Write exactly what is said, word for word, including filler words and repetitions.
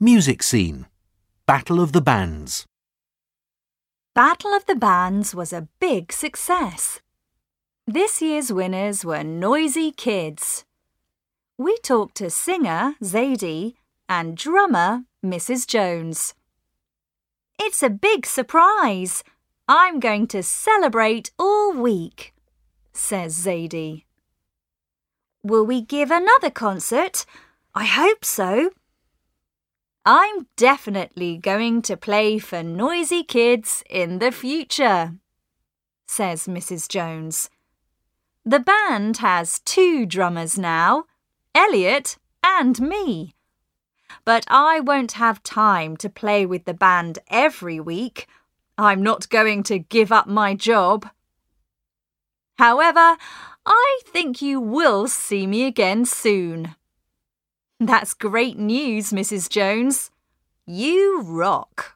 Music scene. Battle of the Bands. Battle of the Bands was a big success. This year's winners were Noisy Kids. We talked to singer Zadie and drummer Missus Jones. It's a big surprise. I'm going to celebrate all week, says Zadie. Will we give another concert? I hope so. I'm definitely going to play for Noisy Kids in the future, says Missus Jones. The band has two drummers now, Elliot and me. But I won't have time to play with the band every week. I'm not going to give up my job. However, I think you will see me again soon. That's great news, Missus Jones. You rock.